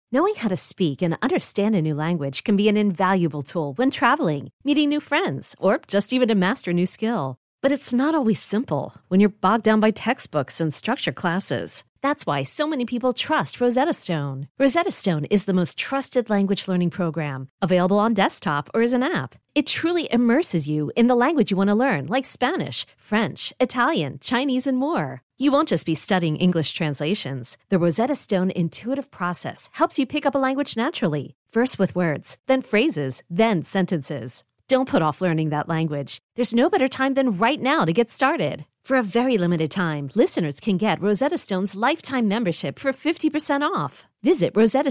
Knowing how to speak and understand a new language can be an invaluable tool when traveling, meeting new friends, or just even to master a new skill. But it's not always simple when you're bogged down by textbooks and structured classes. That's why so many people trust Rosetta Stone. Rosetta Stone is the most trusted language learning program, available on desktop or as an app. It truly immerses you in the language you want to learn, like Spanish, French, Italian, Chinese, and more. You won't just be studying English translations. The Rosetta Stone intuitive process helps you pick up a language naturally, first with words, then phrases, then sentences. Don't put off learning that language. There's no better time than right now to get started. For a very limited time, listeners can get Rosetta Stone's lifetime membership for 50% off. Visit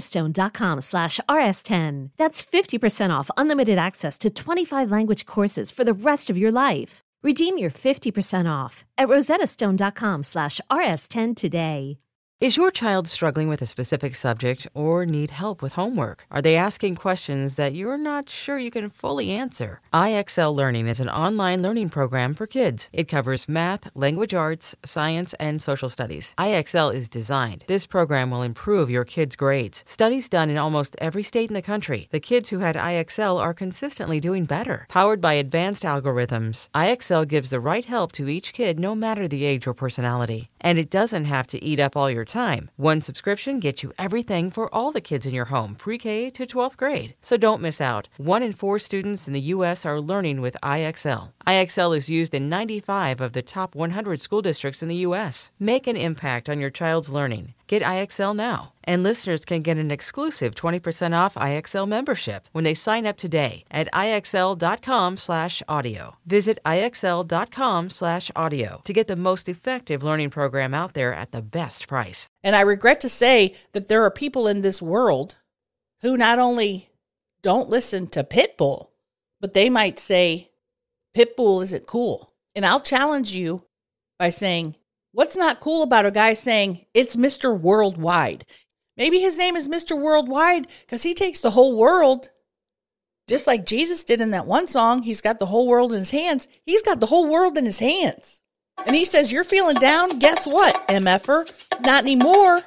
rosettastone.com/rs10. That's 50% off unlimited access to 25 language courses for the rest of your life. Redeem your 50% off at rosettastone.com/rs10 today. Is your child struggling with a specific subject or need help with homework? Are they asking questions that you're not sure you can fully answer? IXL Learning is an online learning program for kids. It covers math, language arts, science, and social studies. IXL is designed. This program will improve your kids' grades. Studies done in almost every state in the country. The kids who had IXL are consistently doing better. Powered by advanced algorithms, IXL gives the right help to each kid no matter the age or personality. And it doesn't have to eat up all your time. One subscription gets you everything for all the kids in your home, pre-K to 12th grade. So don't miss out. 1 in 4 students in the U.S. are learning with IXL. IXL is used in 95 of the top 100 school districts in the U.S. Make an impact on your child's learning. Get IXL now. And listeners can get an exclusive 20% off IXL membership when they sign up today at IXL.com/audio. Visit IXL.com/audio to get the most effective learning program out there at the best price. And I regret to say that there are people in this world who not only don't listen to Pitbull, but they might say, Pitbull isn't cool. And I'll challenge you by saying, what's not cool about a guy saying it's Mr. Worldwide? Maybe his name is Mr. Worldwide because he takes the whole world, just like Jesus did in that one song. He's got the whole world in his hands. He's got the whole world in his hands. And he says, you're feeling down? Guess what, MFer? Not anymore.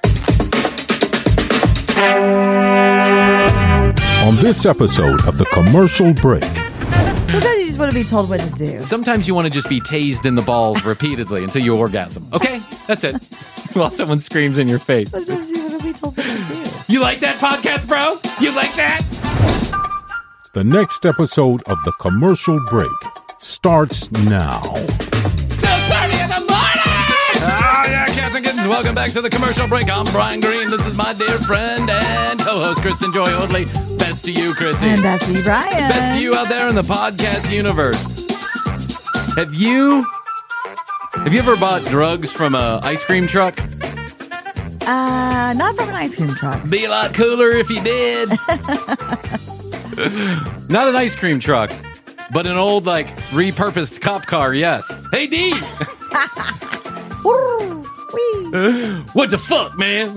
On this episode of The Commercial Break. Sometimes you just want to be told what to do. Sometimes you want to just be tased in the balls repeatedly until you orgasm. Okay? That's it. While someone screams in your face. Sometimes you want to be told what to do. You like that podcast, bro? You like that? The next episode of The Commercial Break starts now. 2:30 in the morning! Oh, yeah, cats and kittens. Welcome back to The Commercial Break. I'm Brian Green. This is my dear friend and co-host, Kristen Joy Oatley. Best to you, Chrissy. And best to you, Brian. Best to you out there in the podcast universe. Have you ever bought drugs from an ice cream truck? Not from an ice cream truck. Be a lot cooler if you did. Not an ice cream truck, but an old, repurposed cop car, yes. Hey, D! What the fuck, man?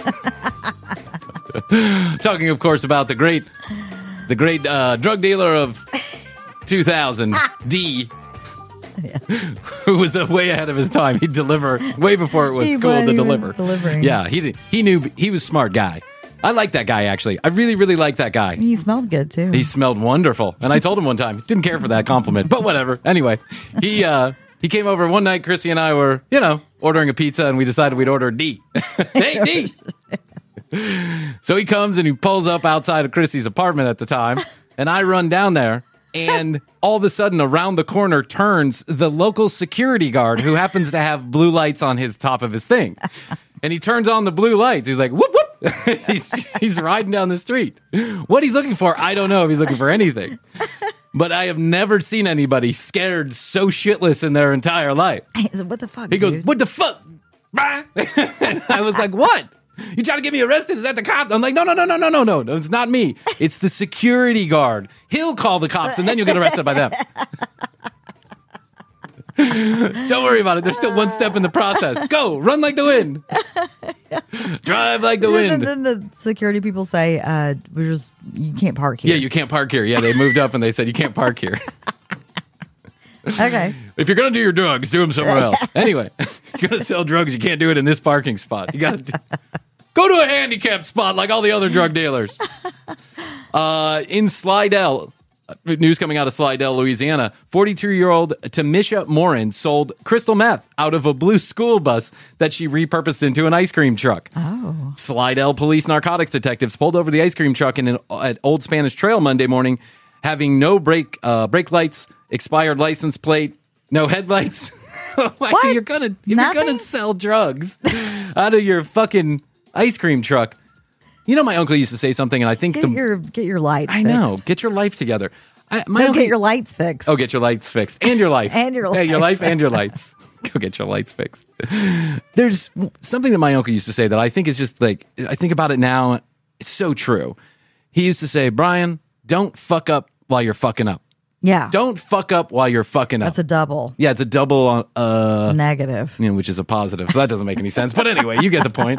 Talking, of course, about the great drug dealer of 2000, D. Yeah. Who was way ahead of his time. He'd deliver way before it was cool to deliver. Yeah, he knew he was a smart guy. I like that guy, actually. I really, really like that guy. He smelled good, too. He smelled wonderful. And I told him one time, didn't care for that compliment, but whatever. Anyway, he came over one night. Chrissy and I were, ordering a pizza, and we decided we'd order D. Hey, D! So he comes and he pulls up outside of Chrissy's apartment at the time, and I run down there. And all of a sudden, around the corner turns the local security guard who happens to have blue lights on his top of his thing. And he turns on the blue lights. He's like, whoop, whoop. he's riding down the street. What he's looking for, I don't know if he's looking for anything. But I have never seen anybody scared so shitless in their entire life. He said, what the fuck, He goes, what the fuck? And I was like, what? You trying to get me arrested? Is that the cop? I'm like, no, it's not me. It's the security guard. He'll call the cops, and then you'll get arrested by them. Don't worry about it. There's still one step in the process. Go, run like the wind. Drive like the wind. Then the security people say, you can't park here. Yeah, you can't park here. Yeah, they moved up, and they said, you can't park here. Okay. If you're going to do your drugs, do them somewhere else. Anyway, if you're going to sell drugs, you can't do it in this parking spot. You got to Go to a handicapped spot like all the other drug dealers. In Slidell, news coming out of Slidell, Louisiana, 42-year-old Tamisha Morin sold crystal meth out of a blue school bus that she repurposed into an ice cream truck. Oh. Slidell police narcotics detectives pulled over the ice cream truck at Old Spanish Trail Monday morning, having no brake lights, expired license plate, no headlights. What? You're gonna sell drugs out of your fucking ice cream truck. You know, my uncle used to say something, and I think Get your lights. I know. Get your life together. Get your lights fixed. Oh, get your lights fixed and your life And your Yeah, your life and your lights. Go get your lights fixed. There's something that my uncle used to say that I think is just like, I think about it now. It's so true. He used to say, Brian, don't fuck up while you're fucking up. Yeah. Don't fuck up while you're fucking up. That's a double. Yeah, it's a double Negative. you know, which is a positive. So that doesn't make any sense. But anyway, you get the point.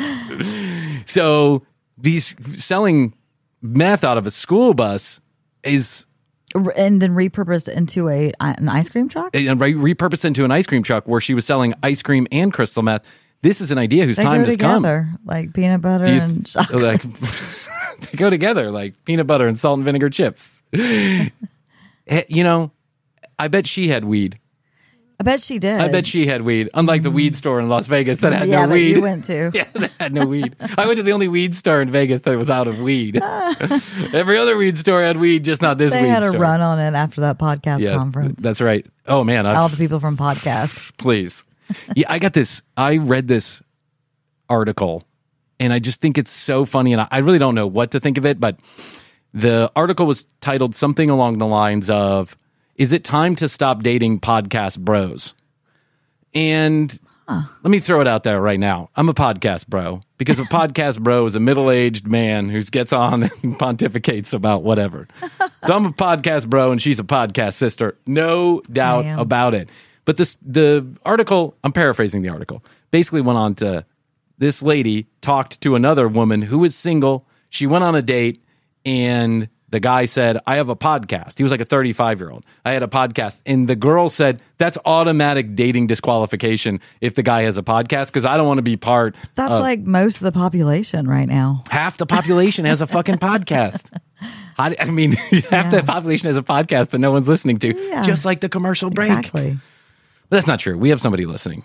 So these selling meth out of a school bus is And then repurposed into an ice cream truck? repurposed into an ice cream truck where she was selling ice cream and crystal meth. This is an idea whose They time go has come. together, like peanut butter and chocolate. Like, they go together like peanut butter and salt and vinegar chips. You know, I bet she had weed. I bet she did. I bet she had weed, unlike the weed store in Las Vegas that had yeah, no that weed. you went to. Yeah, that had no weed. I went to the only weed store in Vegas that was out of weed. Every other weed store had weed, just not this They weed had a store. run on it after that podcast Yeah, conference. that's right. Oh, man. All the people from podcasts. Please. Yeah, I got this. I read this article, and I just think it's so funny, and I really don't know what to think of it, but the article was titled something along the lines of, "Is it time to stop dating podcast bros?" And let me throw it out there right now. I'm a podcast bro, because a podcast bro is a middle-aged man who gets on and pontificates about whatever. So I'm a podcast bro, and she's a podcast sister. No doubt about it. But the article, I'm paraphrasing the article, basically went on to, this lady talked to another woman who was single. She went on a date, and the guy said, I have a podcast. He was like a 35-year-old. I had a podcast. And the girl said, that's automatic dating disqualification if the guy has a podcast, because I don't want to be part That's of... like most of the population right now. Half the population has a fucking podcast. I mean, half the population has a podcast that no one's listening to, Yeah. just like the commercial break. Exactly. But that's not true. We have somebody listening.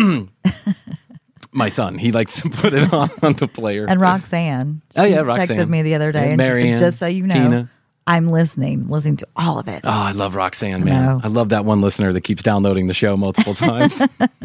My son, he likes to put it on the player. And Roxanne. Oh, yeah, She Roxanne. texted me the other day and she Marianne, said, just so you know, Tina. I'm listening to all of it. Oh, I love Roxanne, man. know. I love that one listener that keeps downloading the show multiple times.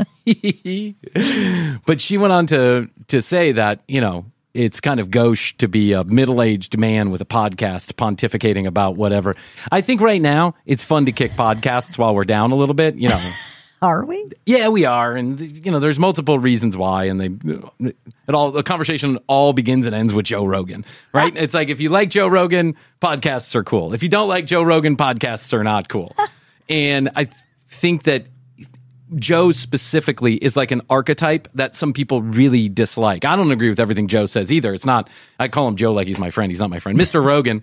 But she went on to say that, you know, it's kind of gauche to be a middle-aged man with a podcast pontificating about whatever. I think right now it's fun to kick podcasts while we're down a little bit, you know. Are we? Yeah, we are, and you know, there's multiple reasons why, and the conversation all begins and ends with Joe Rogan, right? It's like, if you like Joe Rogan, podcasts are cool. If you don't like Joe Rogan, podcasts are not cool. And I think that Joe specifically is like an archetype that some people really dislike. I don't agree with everything Joe says either. It's not, I call him Joe like he's my friend. He's not my friend. Mr. Rogan.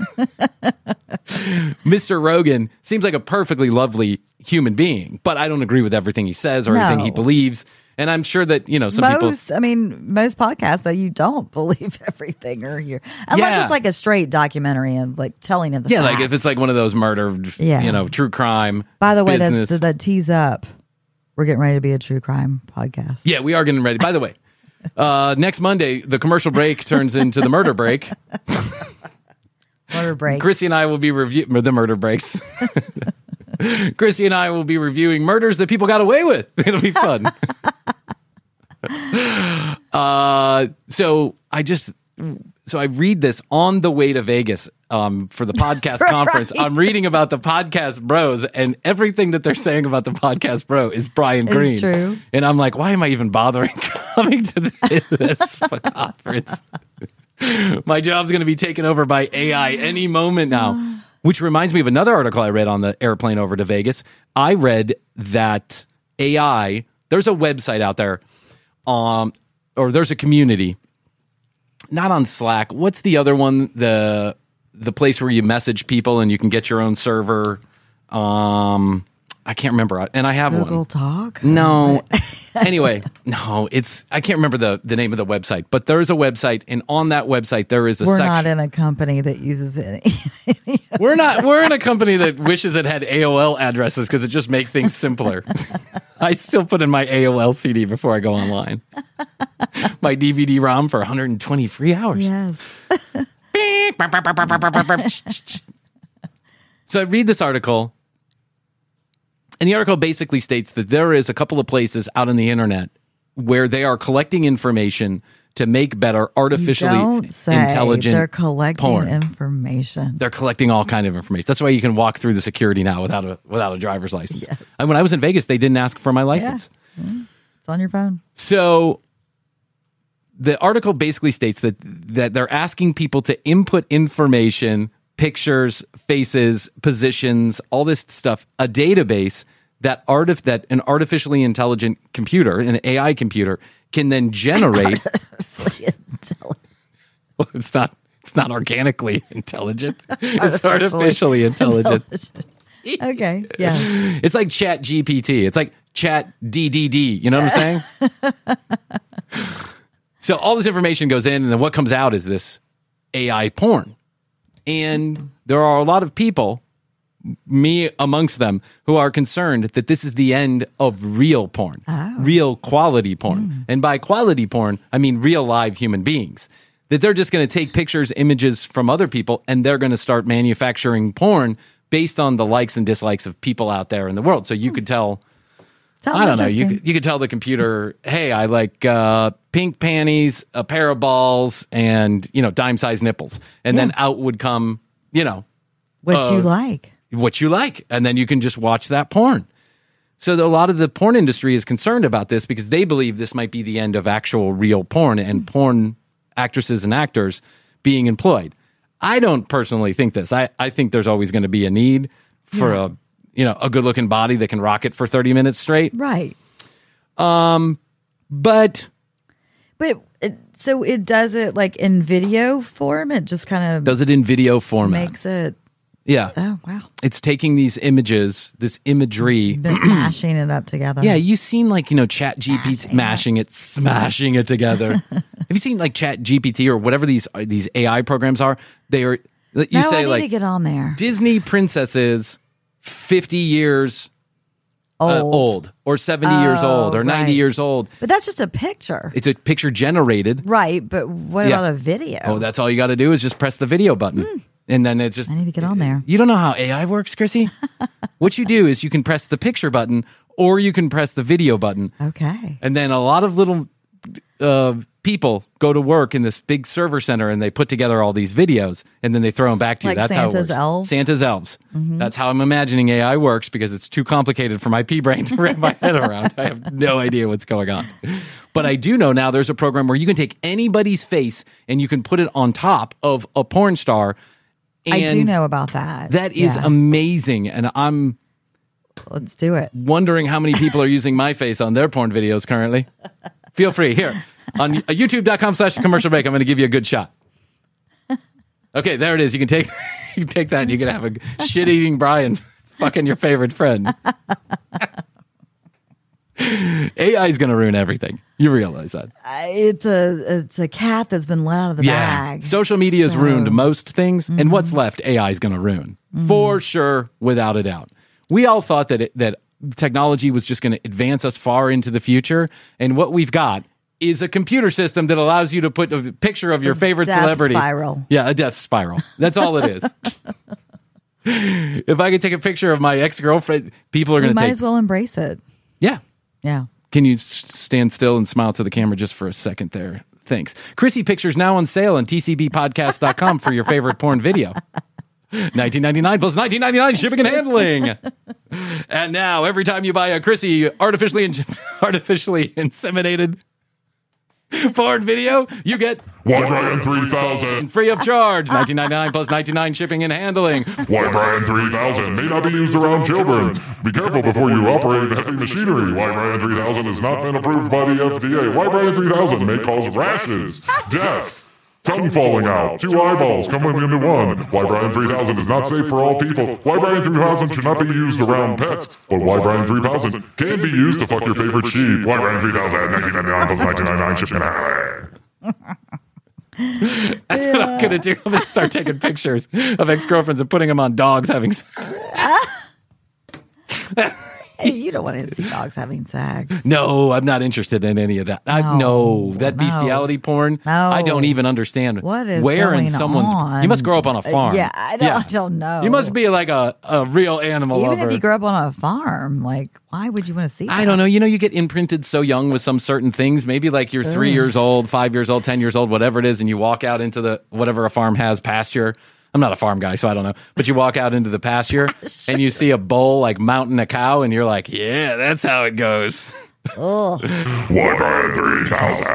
Mr. Rogan seems like a perfectly lovely human being, but I don't agree with everything he says or anything he believes. And I'm sure that, you know, most podcasts that you don't believe everything or hear. Unless it's like a straight documentary and like telling of the facts. like if it's like one of those murder, you know, true crime. By the way, business. that tease up. We're getting ready to be a true crime podcast. Yeah, we are getting ready. By the way, next Monday, the commercial break turns into the murder break. Murder break. Chrissy and I will be the murder breaks. Chrissy and I will be reviewing murders that people got away with. It'll be fun. So I read this on the way to Vegas for the podcast conference. Right. I'm reading about the podcast bros, and everything that they're saying about the podcast bro is Brian Green. It's true. And I'm like, why am I even bothering coming to this conference? My job's going to be taken over by AI any moment now. Which reminds me of another article I read on the airplane over to Vegas. I read that AI, there's a website out there, or there's a community, not on Slack. What's the other one? The place where you message people and you can get your own server. I can't remember. And I have Google one. Talk? No. Anyway, no, I can't remember the name of the website, but there is a website, and on that website there is a We're section. not in a company that uses any. We're in a company that wishes it had AOL addresses because it just makes things simpler. I still put in my AOL CD before I go online. My DVD-ROM for 120 free hours. Yes. So I read this article, and the article basically states that there is a couple of places out on the internet where they are collecting information to make better artificially intelligent they're collecting porn. information. They're collecting all kind of information. That's why you can walk through the security now without a driver's license. Yes. And when I was in Vegas, they didn't ask for my license. Yeah. It's on your phone. So the article basically states that they're asking people to input information, pictures, faces, positions, all this stuff, a database that an artificially intelligent computer, an AI computer, can then generate. Well, it's not organically intelligent. It's artificially intelligent. Okay, yeah. It's like Chat GPT. It's like Chat DDD. You know what I'm saying? So all this information goes in, and then what comes out is this AI porn. And there are a lot of people, me amongst them, who are concerned that this is the end of real porn, real quality porn. And by quality porn, I mean real live human beings. That they're just going to take pictures, images from other people, and they're going to start manufacturing porn based on the likes and dislikes of people out there in the world. So you could tell... I don't know. You could tell the computer, hey, I like pink panties, a pair of balls, and dime-sized nipples, and then out would come, what you like, and then you can just watch that porn. So a lot of the porn industry is concerned about this because they believe this might be the end of actual real porn and porn actresses and actors being employed. I don't personally think this. I think there's always going to be a need for a good-looking body that can rock it for 30 minutes straight. Right. But so it does it like in video form? It just kind of... Does it in video format. Makes it... Yeah. Oh, wow. It's taking these images, this imagery... mashing it up together. Yeah, you've seen Chat GPT smashing it together. Have you seen Chat GPT or whatever these AI programs are? They are... I need to get on there. Disney princesses... 50 years old or 70 years old or 90 years old. But that's just a picture. It's a picture generated. Right, but what about a video? Oh, that's all you got to do is just press the video button. And then it's just... I need to get on there. You don't know how AI works, Chrissy? What you do is you can press the picture button or you can press the video button. Okay. And then a lot of little people go to work in this big server center and they put together all these videos and then they throw them back to you. That's how it works. Elves? Santa's elves. Mm-hmm. That's how I'm imagining AI works because it's too complicated for my pea brain to wrap my head around. I have no idea what's going on. But I do know now there's a program where you can take anybody's face and you can put it on top of a porn star. And I do know about that. That is amazing. And I'm... Let's do it. Wondering how many people are using my face on their porn videos currently. Feel free. Here, on youtube.com/commercial break, I'm going to give you a good shot. Okay, there it is. You can take that. You can have a shit-eating Brian fucking your favorite friend. AI is going to ruin everything. You realize that. It's a cat that's been let out of the bag. Social media has ruined most things, and what's left, AI is going to ruin. For sure, without a doubt. We all thought that technology was just going to advance us far into the future, and what we've got is a computer system that allows you to put a picture of your favorite celebrity. Spiral. Yeah, a death spiral. That's all it is. If I could take a picture of my ex-girlfriend, people are going to take... might as well embrace it. Yeah. Yeah. Can you stand still and smile to the camera just for a second there? Thanks. Chrissy Pictures now on sale on tcbpodcast.com for your favorite porn video. $19.99 plus $19.99 shipping and handling. And now, every time you buy a Chrissy artificially inseminated porn video, you get White Brian 3000 free of charge. $19.99 plus $19.99 shipping and handling. White Brian 3000 may not be used around children. Be careful before you operate heavy machinery. White Brian 3000 has not been approved by the FDA. White Brian 3000 may cause rashes, death, tongue falling out, 2 eyeballs coming into one, why Brian 3000 is not safe for all people, why Brian 3000 should not be used around pets, but why Brian 3000 can be used to fuck your favorite sheep, why Brian 3000 $19.99 plus $19.99 shipping and That's what I'm going to do. I'm going to start taking pictures of ex-girlfriends and putting them on dogs having Hey, you don't want to see dogs having sex. No, I'm not interested in any of that. That bestiality porn. No. I don't even understand. What is where going in someone's? on? You must grow up on a farm. Yeah, I don't know. You must be like a real animal Even lover. if you grew up on a farm, like, why would you want to see that? I don't know. You get imprinted so young with some certain things. Maybe like you're 3 years old, 5 years old, 10 years old, whatever it is, and you walk out into the whatever a farm has pasture. I'm not a farm guy, so I don't know. But you walk out into the pasture and you see a bull like mounting a cow, and you're like, yeah, that's how it goes. Oh. why Brian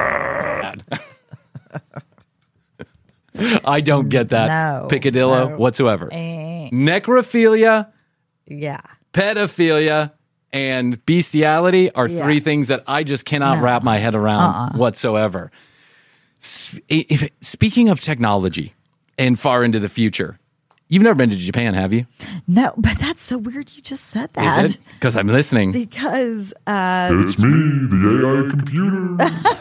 3000? I don't get that picadillo whatsoever. Necrophilia, yeah, pedophilia, and bestiality are 3 things that I just cannot wrap my head around whatsoever. Speaking of technology and far into the future, you've never been to Japan, have you? No, but that's so weird you just said that. Is it? Because I'm listening. Because It's me, the AI computer.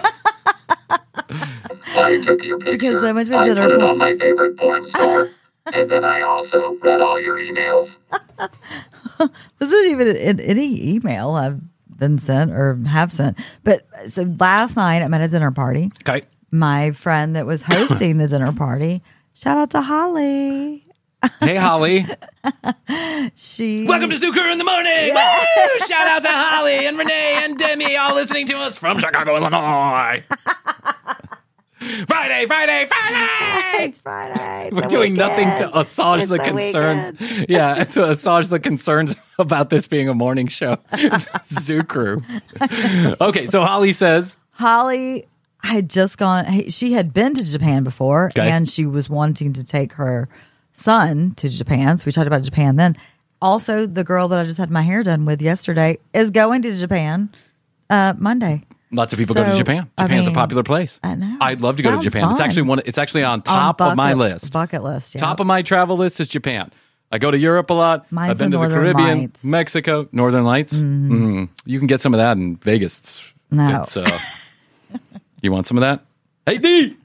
I took your picture. Because I went to a I dinner put it party. on my favorite porn star, and then I also read all your emails. this isn't even in any email I've been sent or have sent. But so last night I'm at a dinner party. Okay. My friend that was hosting the dinner party, shout out to Holly. Hey, Holly. Welcome to Zucker in the morning. Woo! Shout out to Holly and Renee and Demi, all listening to us from Chicago, Illinois. Friday. It's Friday. We're doing nothing to assuage the concerns. Yeah, to assuage the concerns about this being a morning show. Zoo Crew. Okay, so Holly says. Holly had just gone. She had been to Japan before, and she was wanting to take her son to Japan. So we talked about Japan then. Also, the girl that I just had my hair done with yesterday is going to Japan Monday. Lots of people go to Japan. Japan's a popular place. I know. I'd love to go to Japan. Fun. It's actually on top of my list. Bucket list. Yeah. Top of my travel list is Japan. I go to Europe a lot. I've been to the Caribbean, Lights. Mexico, Northern Lights. Mm-hmm. You can get some of that in Vegas. No. You want some of that? Hey, D!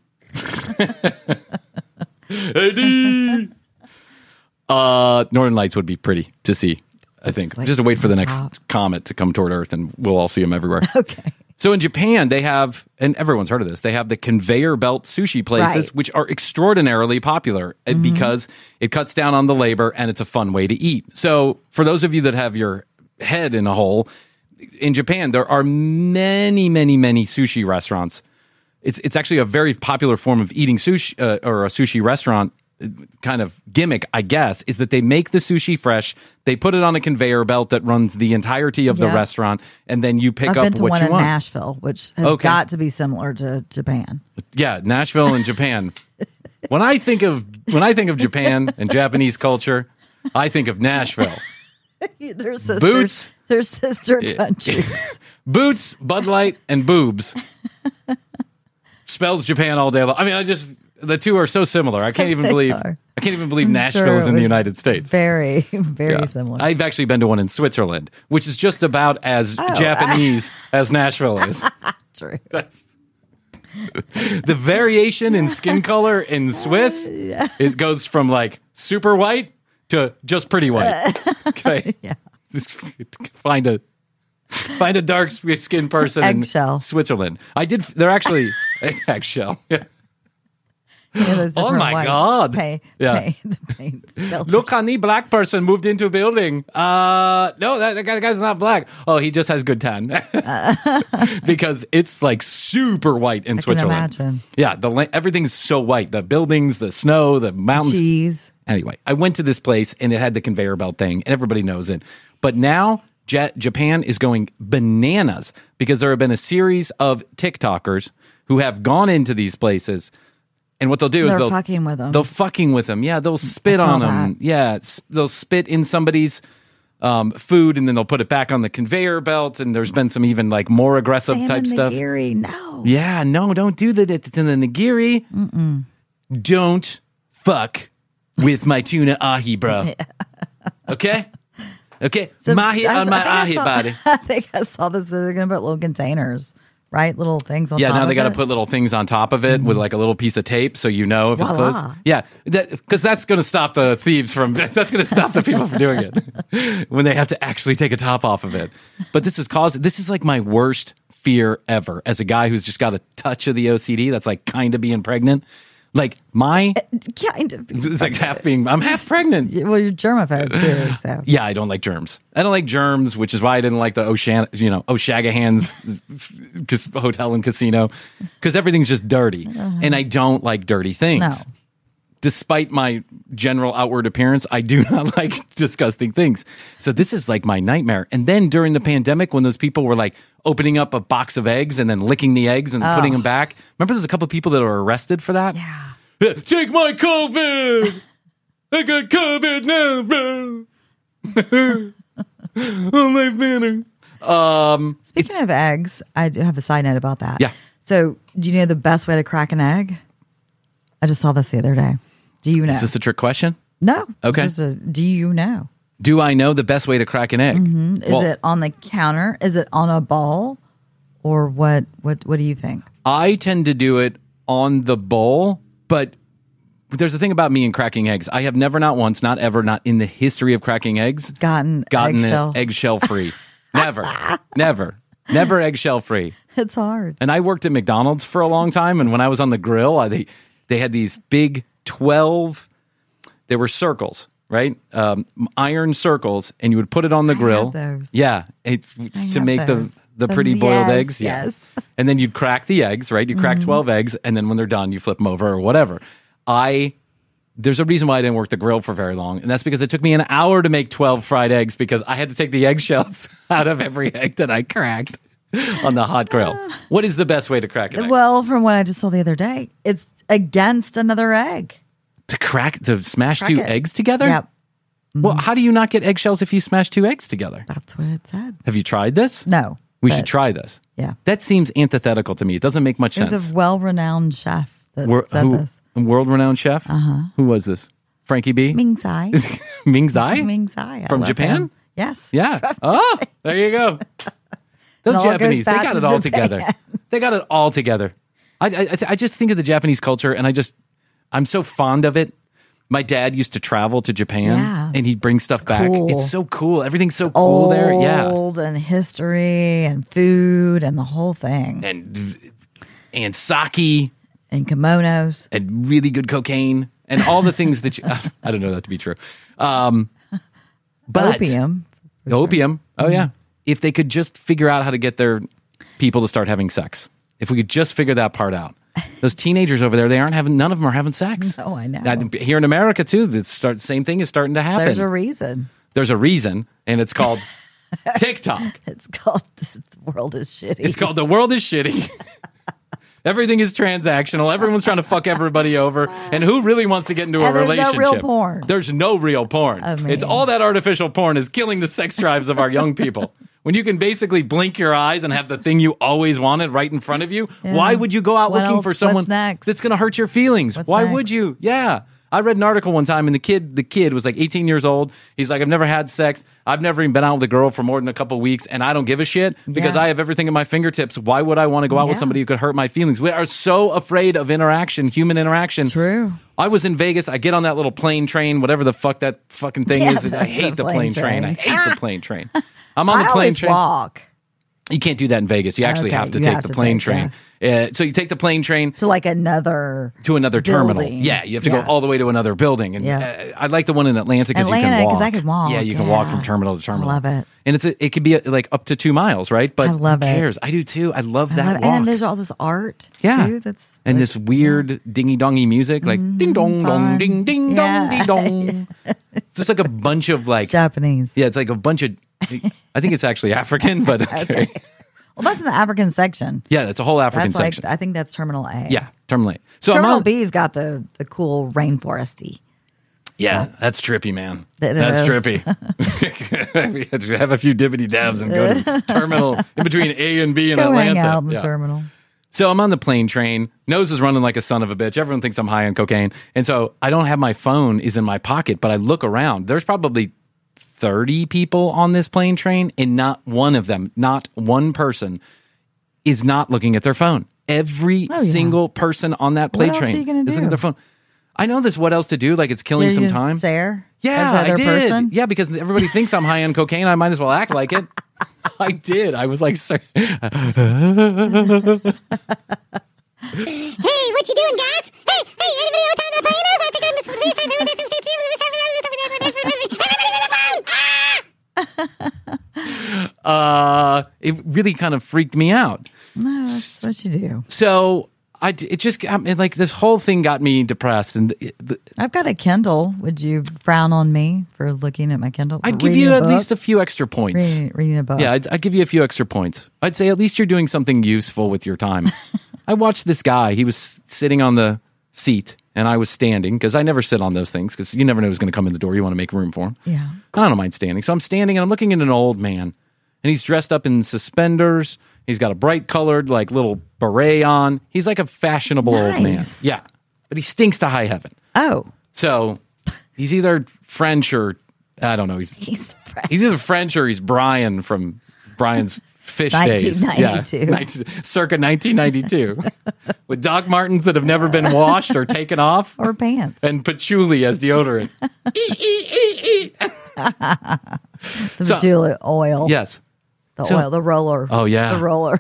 Hey, D! Northern Lights would be pretty to see, I think. Just wait for the next comet to come toward Earth, and we'll all see them everywhere. Okay. So in Japan, they have, and everyone's heard of this, they have the conveyor belt sushi places, which are extraordinarily popular because it cuts down on the labor and it's a fun way to eat. So for those of you that have your head in a hole, in Japan, there are many, many, many sushi restaurants. It's actually a very popular form of eating sushi, or a sushi restaurant kind of gimmick, I guess, is that they make the sushi fresh, they put it on a conveyor belt that runs the entirety of the restaurant, and then you pick up what you want. I've been to one in Nashville, which has got to be similar to Japan. Yeah, Nashville and Japan. When I think of Japan and Japanese culture, I think of Nashville. They're sisters. Boots. They're sister countries. Boots, Bud Light, and boobs. Spells Japan all day long. I mean, the two are so similar. I can't even believe Nashville is in the United States. Very, very similar. I've actually been to one in Switzerland, which is just about as Japanese as Nashville is. True. The variation in skin color in Swiss, it goes from like super white to just pretty white. Okay. Yeah. Find a dark skinned person Eggshell. in Switzerland. They're actually eggshell. Oh my God. Pay the paint. Look, honey, black person moved into a building. No, that guy's not black. Oh, he just has good tan. Because it's like super white in Switzerland. Can imagine. Yeah, everything's so white. The buildings, the snow, the mountains. Cheese. Anyway, I went to this place and it had the conveyor belt thing and everybody knows it. But now Japan is going bananas because there have been a series of TikTokers who have gone into these places. And what they'll do is they'll fucking with them. They'll fucking with them. Yeah, they'll spit on them. Yeah, they'll spit in somebody's food and then they'll put it back on the conveyor belt. And there's been some even like more aggressive type stuff. Nigiri, no. Yeah, no, don't do that to the nigiri. don't fuck with my tuna ahi, bro. Okay? Okay? So Mahi on my ahi body. I think I saw this. They're going to put little containers, right? Little things on top Yeah, now they got to put little things on top of it with like a little piece of tape so you know if it's closed. Yeah, because that's going to stop the thieves from, that's going to stop the people from doing it when they have to actually take a top off of it. But this is like my worst fear ever as a guy who's just got a touch of the OCD that's like kind of being pregnant. Like kind of. It's like I'm half pregnant. Well, you're germaphobe too, so. Yeah, I don't like germs. I don't like germs, which is why I didn't like the O'Shagahan's hotel and casino, because everything's just dirty, and I don't like dirty things. No. Despite my general outward appearance, I do not like disgusting things. So this is like my nightmare. And then during the pandemic, when those people were like opening up a box of eggs and then licking the eggs and putting them back. Remember there's a couple of people that were arrested for that? Yeah. Take my COVID! I got COVID now, bro! Oh, my banner. Speaking of eggs, I do have a side note about that. Yeah. So, do you know the best way to crack an egg? I just saw this the other day. Do you know? Is this a trick question? No. Okay. Do you know? Do I know the best way to crack an egg? Mm-hmm. Is it on the counter? Is it on a bowl? Or what do you think? I tend to do it on the bowl, but there's a thing about me and cracking eggs. I have never, not once, not ever, not in the history of cracking eggs, gotten it eggshell free. Never eggshell free. It's hard. And I worked at McDonald's for a long time, and when I was on the grill, they had these big 12, they were circles, right? Iron circles, and you would put it on the grill. Those. Yeah, to make those. the pretty boiled eggs. Yes. Yeah. And then you'd crack the eggs, right? You crack 12 eggs, and then when they're done, you flip them over or whatever. There's a reason why I didn't work the grill for very long, and that's because it took me an hour to make 12 fried eggs because I had to take the eggshells out of every egg that I cracked on the hot grill. What is the best way to crack an egg? Well, from what I just saw the other day, it's against another egg. To smash two eggs together? Yep. Well, how do you not get eggshells if you smash two eggs together? That's what it said. Have you tried this? No. We should try this. Yeah. That seems antithetical to me. It doesn't make much sense. There's a well-renowned chef that said this. A world-renowned chef? Uh-huh. Who was this? Frankie B? Ming Tsai. Ming Tsai? Ming Tsai. From Japan? Him. Yes. Yeah. Oh, there you go. Those Japanese, they got it all together. They got it all together. I just think of the Japanese culture, and I'm so fond of it. My dad used to travel to Japan, and he'd bring stuff back. Cool. It's so cool. Everything's so cool there. Yeah. Old and history and food and the whole thing. And sake. And kimonos. And really good cocaine. And all the things that I don't know that to be true. But opium. Opium. Oh, yeah. If they could just figure out how to get their people to start having sex. If we could just figure that part out. Those teenagers over there, none of them are having sex. Oh, I know. Here in America, too, the same thing is starting to happen. There's a reason. There's a reason, and it's called TikTok. It's called The World is Shitty. It's called The World is Shitty. Everything is transactional. Everyone's trying to fuck everybody over. And who really wants to get into a relationship? There's no real porn. There's no real porn. It's all that artificial porn is killing the sex drives of our young people. When you can basically blink your eyes and have the thing you always wanted right in front of you, why would you go out looking for someone that's going to hurt your feelings? Why would you? Yeah. I read an article one time, and the kid was like 18 years old. He's like, I've never had sex. I've never even been out with a girl for more than a couple of weeks, and I don't give a shit because I have everything at my fingertips. Why would I want to go out with somebody who could hurt my feelings? We are so afraid of interaction, human interaction. True. I was in Vegas. I get on that little plane train, whatever the fuck that fucking thing is. I hate the plane train. I hate the plane train. I'm on the plane train. Walk. You can't do that in Vegas. You actually have to take the plane train. So you take the plane train to like another terminal. Yeah, you have to go all the way to another building. And I like the one in Atlanta because you can walk. Because I can walk. Yeah, you can walk from terminal to terminal. I love it. And it could be like up to 2 miles, right? But I love who cares? I do too. I love that walk. And there's all this art too. That's and this weird dingy dongy music, like ding dong dong ding ding dong ding dong. It's just like a bunch of like it's Japanese. Yeah, it's like a bunch of. I think it's actually African, but okay. Well, that's in the African section. Yeah, that's a whole African section. I think that's Terminal A. Yeah, Terminal A. So Terminal B's got the cool rainforesty. Yeah, that's trippy, man. That's trippy. We had to have a few dibbity dabs and go to Terminal in between A and B in Atlanta. Hang out in the terminal. So I'm on the plane train. Nose is running like a son of a bitch. Everyone thinks I'm high on cocaine. And so I don't have my phone is in my pocket, but I look around. There's probably 30 people on this plane train, and not one of them, not one person is not looking at their phone. Every single person on that plane train is looking at their phone. I know this. What else to do? Like, it's killing some time. Stare? Yeah, I did. Person? Yeah, because everybody thinks I'm high on cocaine. I might as well act like it. I did. I was like, hey, what you doing, guys? Hey, anybody know what time the plane is? I think I missed it really kind of freaked me out. No, that's what you do. So it just got me, like, this whole thing got me depressed. And I've got a Kindle. Would you frown on me for looking at my Kindle? I'd give you at least a few extra points. Reading a book. Yeah, I'd give you a few extra points. I'd say at least you're doing something useful with your time. I watched this guy. He was sitting on the seat, and I was standing, because I never sit on those things, because you never know who's going to come in the door. You want to make room for him. Yeah. I don't mind standing. So I'm standing, and I'm looking at an old man, and he's dressed up in suspenders. He's got a bright colored, like, little beret on. He's like a fashionable old man. Yeah. But he stinks to high heaven. Oh. So he's either French or, I don't know. He's either French or he's Brian from Brian's Fish Days. 1992. Yeah, circa 1992. With Doc Martens that have never been washed or taken off. Or pants. And patchouli as deodorant. The patchouli oil. Yes. The oil, the roller. Oh, yeah. The roller.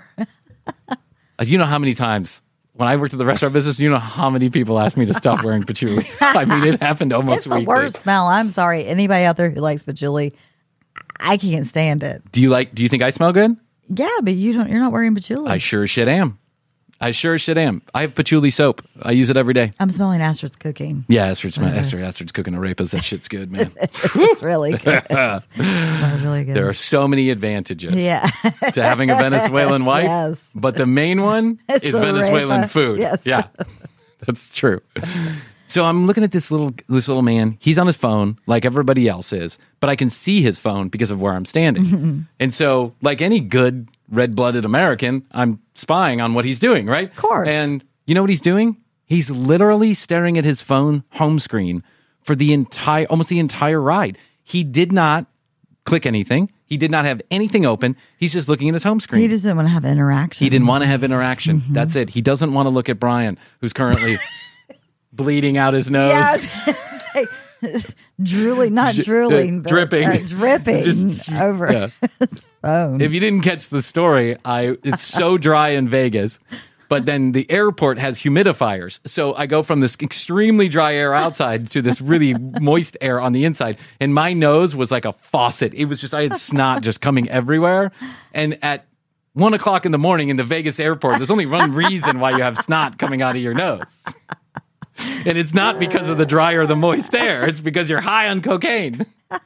You know how many times when I worked in the restaurant business, you know how many people asked me to stop wearing patchouli? I mean, it happened almost weekly. It's the worst smell. I'm sorry. Anybody out there who likes patchouli, I can't stand it. Do you think I smell good? Yeah, but you're not wearing patchouli. I sure shit am. I have patchouli soap. I use it every day. I'm smelling Astrid's cooking. Yeah, Astrid's cooking arepas. That shit's good, man. It's really good. It smells really good. There are so many advantages to having a Venezuelan wife. Yes. But the main one is Venezuelan food. Yes. Yeah, that's true. So I'm looking at this little man. He's on his phone like everybody else is, but I can see his phone because of where I'm standing. Mm-hmm. And so, like any good red-blooded American, I'm spying on what he's doing, right? Of course. And you know what he's doing? He's literally staring at his phone home screen for almost the entire ride. He did not click anything. He did not have anything open. He's just looking at his home screen. He just didn't want to have interaction. He didn't want to have interaction. Mm-hmm. That's it. He doesn't want to look at Brian, who's currently bleeding out his nose. Yeah, drooling, not drooling, but dripping just over his phone. If you didn't catch the story, it's so dry in Vegas, but then the airport has humidifiers. So I go from this extremely dry air outside to this really moist air on the inside, and my nose was like a faucet. It was just, I had snot just coming everywhere. And at 1 o'clock in the morning in the Vegas airport, there's only one reason why you have snot coming out of your nose. And it's not because of the dry or the moist air. It's because you're high on cocaine.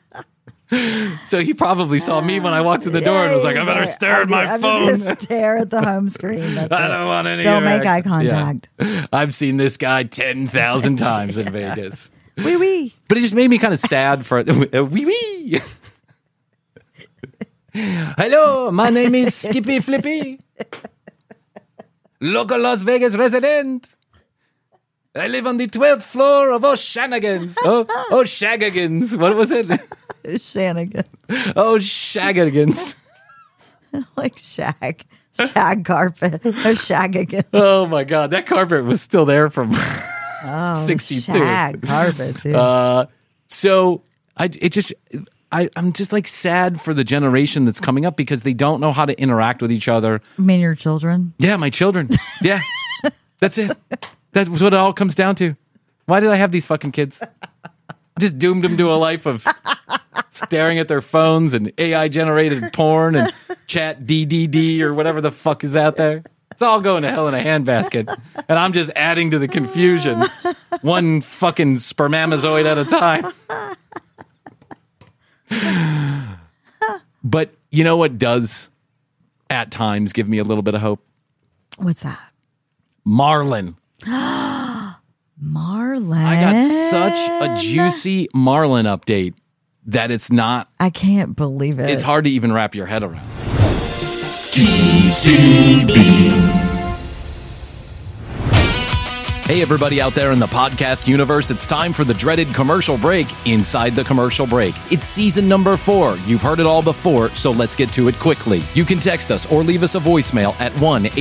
So he probably saw me when I walked in the door and was like, I better stare at my phone. I'm just stare at the home screen. That's I don't want any Don't interaction. make eye contact. Yeah. I've seen this guy 10,000 times in Vegas. Wee wee. But it just made me kind of sad for wee wee. Hello, my name is Skippy Flippy. Local Las Vegas resident. I live on the 12th floor of O'Shanigans. O'Shagigans. What was it? Shanigans. O'Shagigans. Like shag carpet. O'Shagigans. Oh my God. That carpet was still there from 62. Shag carpet too. So I'm just like sad for the generation that's coming up because they don't know how to interact with each other. You mean your children? Yeah, my children. Yeah. That's it. That's what it all comes down to. Why did I have these fucking kids? Just doomed them to a life of staring at their phones and AI-generated porn and chat DDD or whatever the fuck is out there. It's all going to hell in a handbasket. And I'm just adding to the confusion. One fucking spermatozoid at a time. But you know what does at times give me a little bit of hope? What's that? Marlin. Marlin. I got such a juicy Marlin update that it's not. I can't believe it. It's hard to even wrap your head around. TCB. Hey, everybody out there in the podcast universe, it's time for the dreaded commercial break inside the commercial break. It's season number 4. You've heard it all before, so let's get to it quickly. You can text us or leave us a voicemail at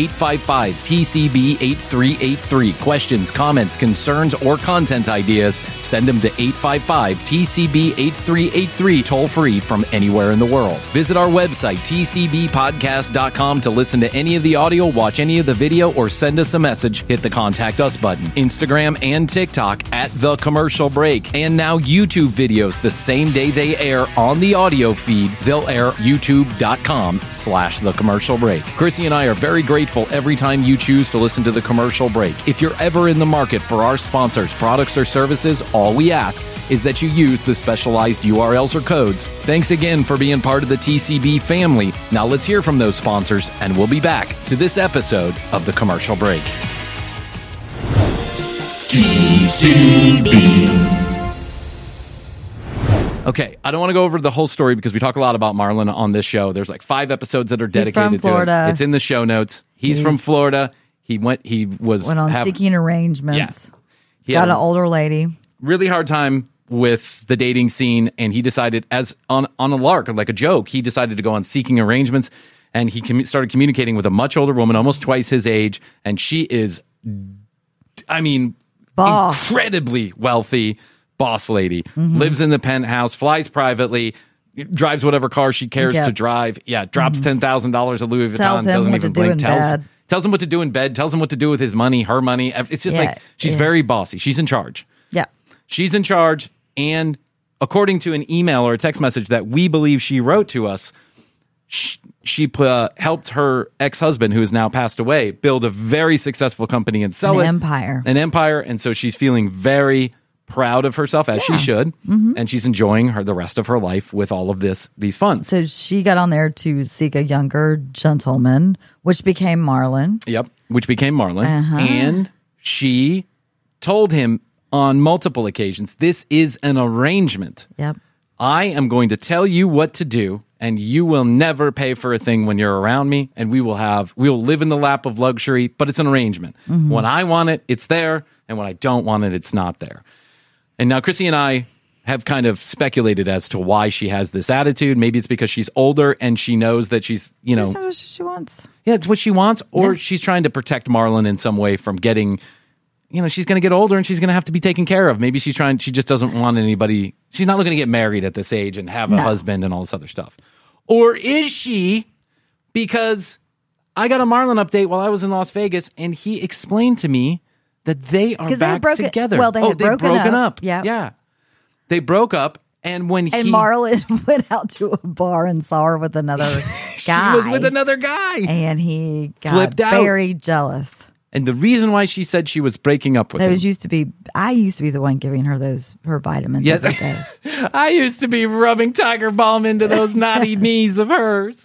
1-855-TCB-8383. Questions, comments, concerns, or content ideas, send them to 855-TCB-8383, toll free from anywhere in the world. Visit our website, tcbpodcast.com, to listen to any of the audio, watch any of the video, or send us a message. Hit the Contact Us button. Instagram and TikTok at The Commercial Break. And now YouTube videos the same day they air on the audio feed. They'll air youtube.com/The Commercial Break. Chrissy and I are very grateful every time you choose to listen to The Commercial Break. If you're ever in the market for our sponsors, products, or services, all we ask is that you use the specialized URLs or codes. Thanks again for being part of the TCB family. Now let's hear from those sponsors, and we'll be back to this episode of The Commercial Break. TCB. Okay, I don't want to go over the whole story because we talk a lot about Marlon on this show. There's like 5 episodes that are dedicated He's from Florida. to it. It's in the show notes. He's from Florida. He went on seeking arrangements. Yeah. He Got had an older lady. really hard time with the dating scene, and he decided, as on a lark, like a joke, he decided to go on seeking arrangements, and he started communicating with a much older woman, almost twice his age, and she is, Boss. incredibly wealthy boss lady. Lives in the penthouse, flies privately, drives whatever car she cares to drive. Yeah, drops $10,000 at Louis Vuitton. Tells him doesn't what even to do blink. in bed. Tells him what to do in bed. Tells him what to do with his money, her money. It's just like she's very bossy. She's in charge. Yeah. She's in charge, and according to an email or a text message that we believe she wrote to us, she helped her ex-husband, who has now passed away, build a very successful company and sell An empire. An empire, and so she's feeling very proud of herself, as she should, and she's enjoying the rest of her life with all of these funds. So she got on there to seek a younger gentleman, which became Marlon. Yep, which became Marlon. And she told him on multiple occasions, this is an arrangement. Yep. I am going to tell you what to do, and you will never pay for a thing when you're around me, and we will live in the lap of luxury, but it's an arrangement. When I want it, it's there, and when I don't want it, it's not there. And now Chrissy and I have kind of speculated as to why she has this attitude. Maybe it's because she's older and she knows that she's, That's what she wants. Yeah, it's what she wants, or she's trying to protect Marlon in some way from getting, she's going to get older and she's going to have to be taken care of. Maybe she just doesn't want anybody. She's not looking to get married at this age and have a husband and all this other stuff. Or is she, because I got a Marlon update while I was in Las Vegas, and he explained to me that they are back together. Well, they had broken up. Yeah. They broke up, and Marlon went out to a bar and saw her with another guy. She was with another guy. And he got flipped out. Very jealous. And the reason why she said she was breaking up with him. I used to be the one giving her her vitamins every day. I used to be rubbing Tiger Balm into those naughty knees of hers.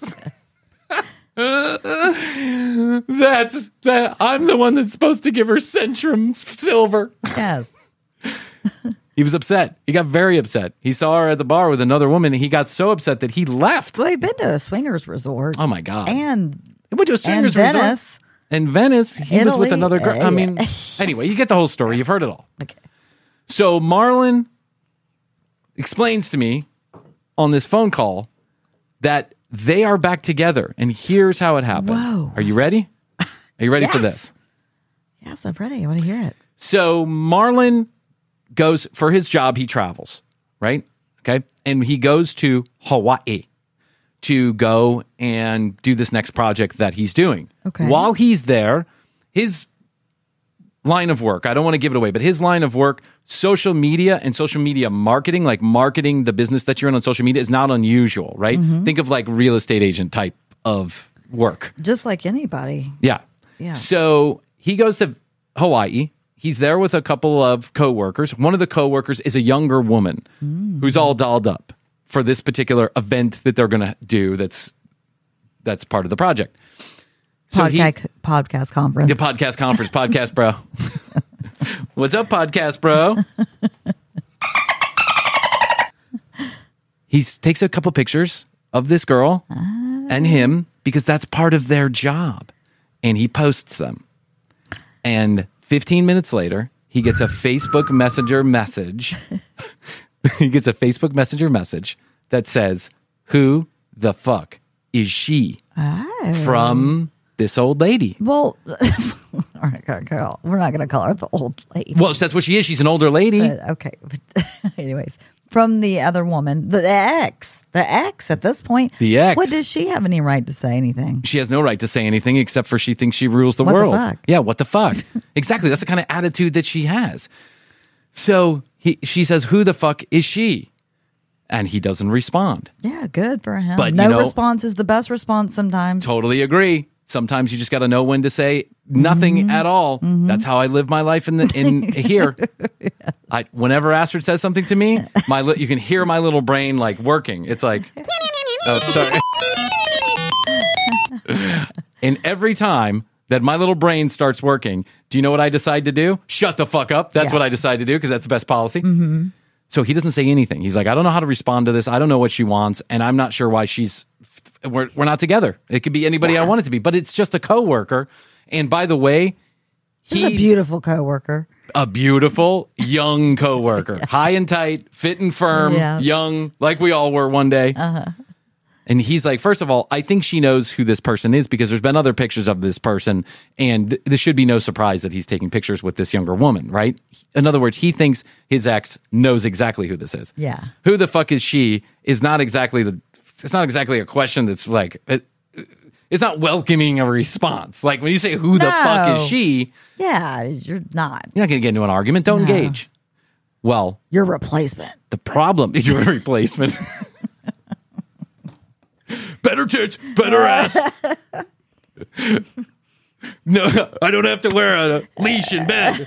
I'm the one that's supposed to give her Centrum Silver. Yes. He was upset. He got very upset. He saw her at the bar with another woman, and he got so upset that he left. Well, they've been to a swingers resort. Oh, my God. And he went to a swingers resort. In Venice, he was with another girl. Anyway, you get the whole story. You've heard it all. Okay. So Marlon explains to me on this phone call that they are back together, and here's how it happened. Whoa. Are you ready? Are you ready for this? Yes, I'm ready. I want to hear it. So Marlon goes, for his job, he travels, right? Okay. And he goes to Hawaii to go and do this next project that he's doing. Okay. While he's there, his line of work, I don't want to give it away, but his line of work, social media and social media marketing, like marketing the business that you're in on social media, is not unusual, right? Think of like real estate agent type of work. Just like anybody. Yeah. Yeah. So he goes to Hawaii. He's there with a couple of coworkers. One of the coworkers is a younger woman who's all dolled up for this particular event that they're going to do. That's part of the project. So Podcast conference. The podcast conference. Podcast bro. What's up, podcast bro? He takes a couple pictures of this girl and him because that's part of their job. And he posts them. And 15 minutes later, he gets a Facebook Messenger message. He gets a Facebook Messenger message that says, "Who the fuck is she?" From this old lady. Well, we're not going to call her the old lady. Well, that's what she is. She's an older lady. But, okay. Anyways, from the other woman, the ex at this point. The ex. What, does she have any right to say anything? She has no right to say anything except for she thinks she rules the What the world. fuck? Yeah, what the fuck? Exactly. That's the kind of attitude that she has. So she says, "Who the fuck is she?" And he doesn't respond. Yeah, good for him. But, no response is the best response sometimes. Totally agree. Sometimes you just got to know when to say nothing at all. That's how I live my life in here. Whenever Astrid says something to me, you can hear my little brain like working. It's like, oh, sorry. And every time that my little brain starts working, do you know what I decide to do? Shut the fuck up. That's what I decide to do because that's the best policy. So he doesn't say anything. He's like, I don't know how to respond to this. I don't know what she wants, and I'm not sure why we're not together. It could be anybody I want it to be, but it's just a coworker. And by the way, he's a beautiful coworker. A beautiful young coworker, high and tight, fit and firm, young, like we all were one day. And he's like, first of all, I think she knows who this person is because there's been other pictures of this person, and this should be no surprise that he's taking pictures with this younger woman, right? In other words, he thinks his ex knows exactly who this is. Yeah. Who the fuck is she is not exactly it's not exactly a question that's like, it's not welcoming a response. Like when you say, "Who the fuck is she?" Yeah, you're not. You're not going to get into an argument. Don't engage. Well, your replacement. The problem, your replacement. Better tits, better ass. No, I don't have to wear a leash in bed.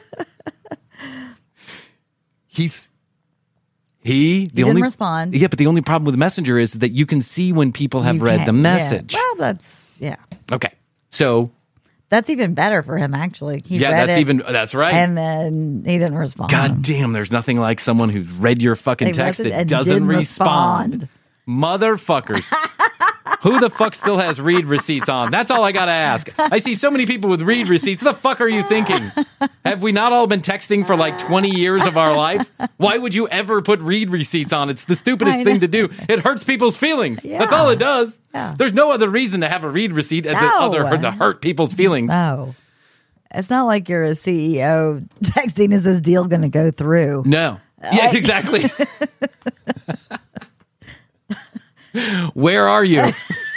He didn't respond. Yeah, but the only problem with Messenger is that you can see when people have read the message. Yeah. Well, that's okay. So that's even better for him, actually. He read it, that's right. And then he didn't respond. God damn, there's nothing like someone who's read your fucking text that doesn't respond. Motherfuckers. Who the fuck still has read receipts on? That's all I gotta ask. I see so many people with read receipts. What the fuck are you thinking? Have we not all been texting for like 20 years of our life? Why would you ever put read receipts on? It's the stupidest thing to do. It hurts people's feelings. Yeah. That's all it does. Yeah. There's no other reason to have a read receipt to hurt people's feelings. No. It's not like you're a CEO texting, "Is this deal going to go through?" No. Yeah, exactly. Where are you?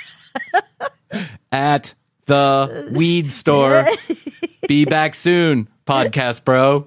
At the weed store. Be back soon, podcast bro.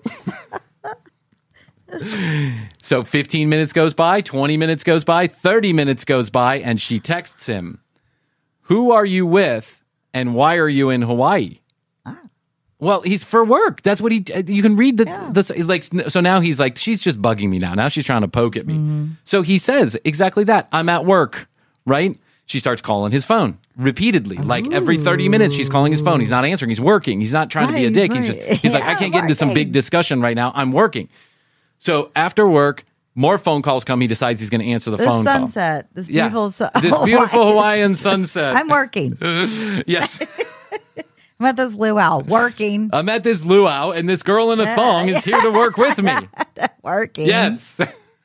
So 15 minutes goes by, 20 minutes goes by, 30 minutes goes by, and she texts him, "Who are you with, and why are you in Hawaii?" Well, he's for work. That's what you can read so now he's like, she's just bugging me now. Now she's trying to poke at me. So he says exactly that. "I'm at work," right? She starts calling his phone repeatedly. Like every 30 minutes, she's calling his phone. He's not answering. He's working. He's not trying to be a dick. He's like, "I can't get into some big discussion right now. I'm working." So after work, more phone calls come. He decides he's going to answer the phone sunset, call. This beautiful this beautiful Hawaiian sunset. I'm working. Yes. I'm at this luau working. I'm at this luau, and this girl in a thong is here to work with me. Working. Yes.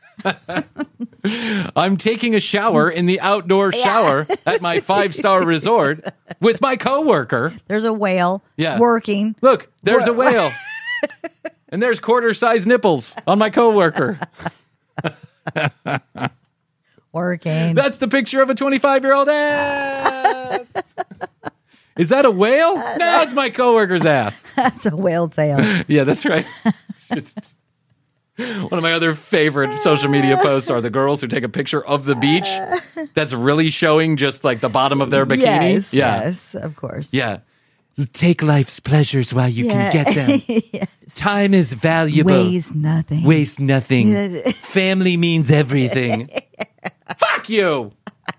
I'm taking a shower in the outdoor shower at my 5-star resort with my coworker. There's a whale working. Look, there's a whale. And there's quarter-sized nipples on my coworker. Working. That's the picture of a 25-year-old ass. Is that a whale? No, it's my coworker's ass. That's a whale tail. Yeah, that's right. One of my other favorite social media posts are the girls who take a picture of the beach that's really showing just like the bottom of their bikini. Yes, of course. Yeah. Take life's pleasures while you can get them. Yes. Time is valuable. Waste nothing. Family means everything. Fuck you.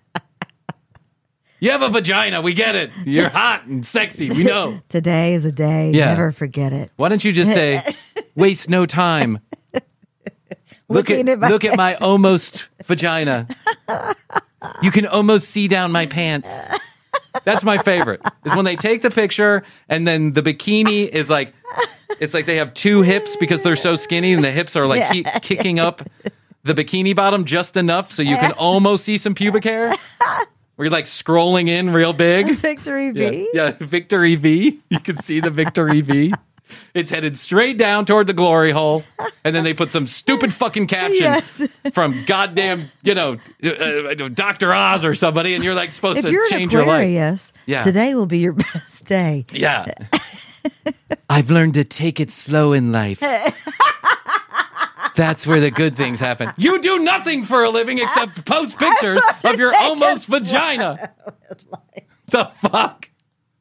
You have a vagina. We get it. You're hot and sexy. We know. Today is a day. Yeah. Never forget it. Why don't you just say, "Waste no time. Look at my almost vagina. You can almost see down my pants." That's my favorite. Is when they take the picture and then the bikini is like It's like they have two hips because they're so skinny, and the hips are like kicking up the bikini bottom just enough so you can almost see some pubic hair. Where you're like scrolling in real big. Victory V? Yeah, Victory V. You can see the Victory V. It's headed straight down toward the glory hole. And then they put some stupid fucking caption from goddamn, Dr. Oz or somebody. And you're like supposed to change your life. Yes. Today will be your best day. Yeah. I've learned to take it slow in life. That's where the good things happen. You do nothing for a living except post pictures of your almost vagina. The fuck?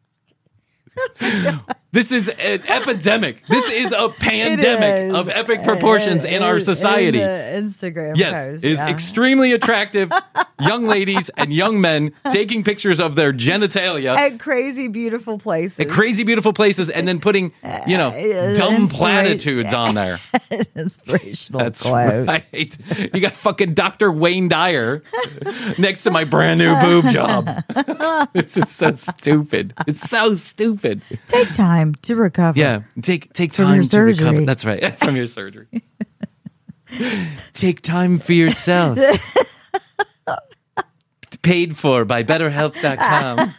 This is an epidemic. This is a pandemic of epic proportions in our society. Instagram post. Is extremely attractive young ladies and young men taking pictures of their genitalia at crazy beautiful places. And then putting, dumb platitudes on there. Inspirational quote. Right. You got fucking Dr. Wayne Dyer next to my brand new boob job. It's so stupid. It's so stupid. Take time to recover. Yeah, take time to recover. That's right, from your surgery. Take time for yourself. Paid for by BetterHelp.com.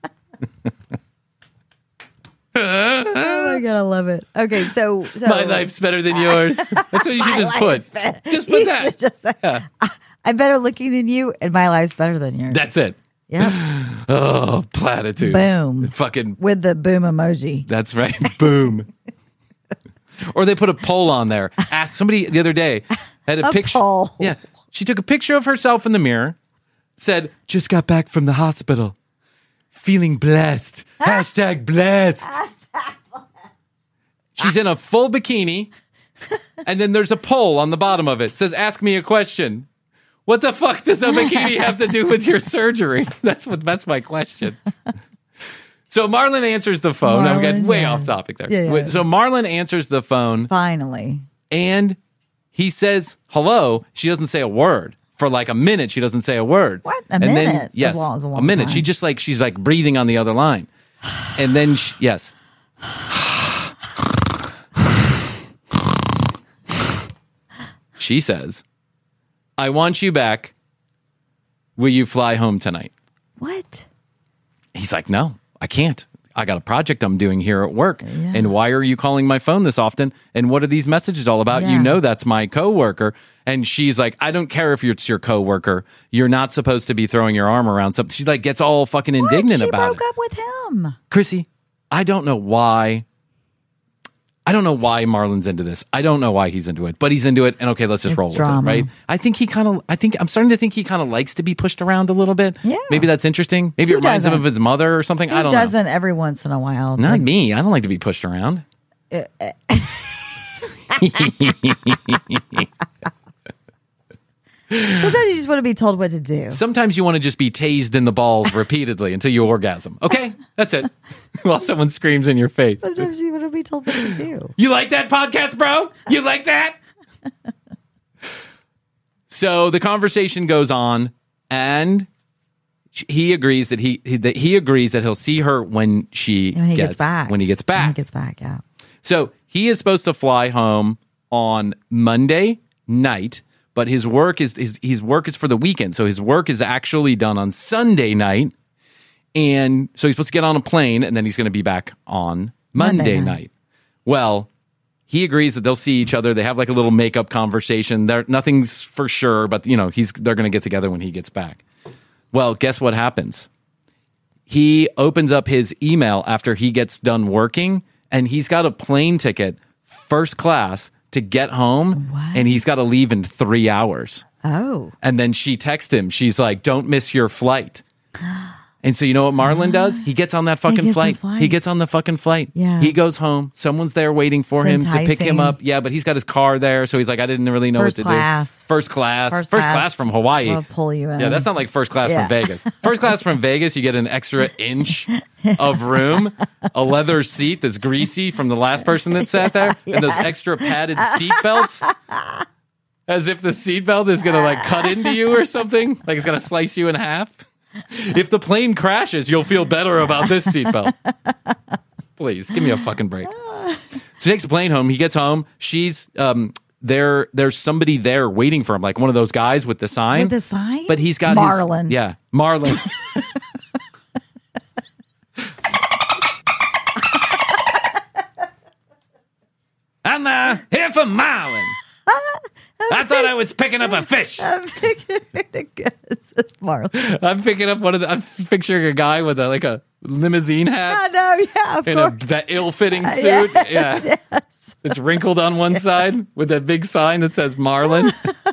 Oh my God, I love it. Okay, so my life's better than yours. That's what you should just put. Just put that. Just say, I'm better looking than you, and my life's better than yours. That's it. Yeah. Oh, platitudes. Boom. Fucking with the boom emoji. That's right. Boom. Or they put a poll on there. Asked somebody the other day had a picture. Poll. Yeah. She took a picture of herself in the mirror. Said, just got back from the hospital. Feeling blessed. Hashtag blessed. She's in a full bikini. And then there's a poll on the bottom of it. It says, ask me a question. What the fuck does a bikini have to do with your surgery? That's my question. So Marlon answers the phone. I'm getting way off topic there. Yeah. So Marlon answers the phone. Finally. And he says, hello. She doesn't say a word. For like a minute, she doesn't say a word. What? A minute? Then, yes, a minute. Time. She's like breathing on the other line. And then, yes. She says, I want you back. Will you fly home tonight? What? He's like, no, I can't. I got a project I'm doing here at work. Yeah. And why are you calling my phone this often? And what are these messages all about? Yeah. You know that's my coworker. And she's like, I don't care if it's your coworker. You're not supposed to be throwing your arm around something. She like gets all fucking indignant about it. She broke up with him. Chrissy, I don't know why Marlon's into this. I don't know why he's into it, but he's into it. And okay, let's just roll with it, right? I'm starting to think he kind of likes to be pushed around a little bit. Yeah. Maybe that's interesting. Maybe it reminds him of his mother or something. I don't know. Who doesn't every once in a while? Not me. I don't like to be pushed around. Sometimes you just want to be told what to do. Sometimes you want to just be tased in the balls repeatedly until you orgasm. Okay? That's it. While someone screams in your face. Sometimes you want to be told what to do. You like that podcast, bro? You like that? So the conversation goes on, and he agrees that he agrees that he'll see her when he gets back. When he gets back, yeah. So he is supposed to fly home on Monday night. But his work is for the weekend. So his work is actually done on Sunday night. And so he's supposed to get on a plane, and then he's going to be back on Monday night. Well, he agrees that they'll see each other. They have like a little makeup conversation. Nothing's for sure, but they're going to get together when he gets back. Well, guess what happens? He opens up his email after he gets done working, and he's got a plane ticket, first class, to get home, and he's got to leave in 3 hours. Oh. And then she texts him. She's like, don't miss your flight. And so you know what Marlon does? He gets on that fucking flight. He gets on the fucking flight. Yeah. He goes home. Someone's there waiting for him to pick him up. Yeah, but he's got his car there, so he's like, I didn't really know what to do. First class from Hawaii. We'll pull you in. Yeah, that's not like first class from Vegas. First class from Vegas, you get an extra inch of room, a leather seat that's greasy from the last person that sat there, and those extra padded seat belts. As if the seatbelt is going to like cut into you or something. Like it's going to slice you in half. If the plane crashes, you'll feel better about this seatbelt. Please, give me a fucking break. So he takes the plane home. He gets home. She's there's somebody there waiting for him, like one of those guys with the sign. With the sign? But he's got Marlon. Marlon. I'm here for Marlon. I thought I was picking up a fish. I'm Marlon. I'm picking up I'm picturing a guy with a limousine hat. I know, yeah, of course. That ill-fitting suit. Yes. It's wrinkled on one side with a big sign that says Marlon.